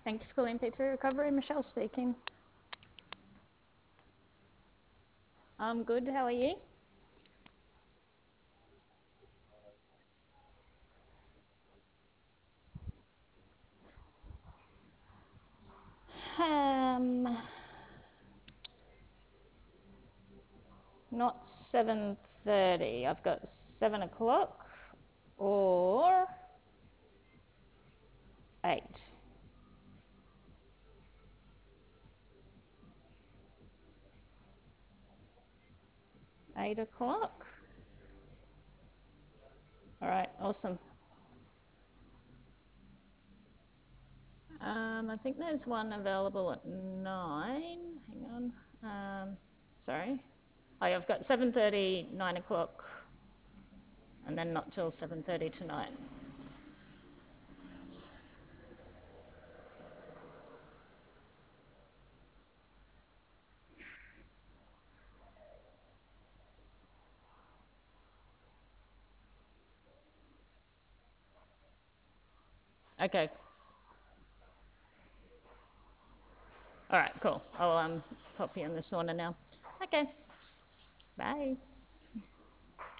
Thanks for calling P3 Recovery. Michelle speaking. I'm good. How are you? Um, Not 7:30. I've got 7 o'clock or 8. 8 o'clock. All right. Awesome. I think there's one available at 9. Hang on. Sorry. Oh, yeah, I've got 7:30, 9 o'clock, and then not till 7:30 tonight. Okay. All right. Cool. I'll pop you in the sauna now. Okay. Bye.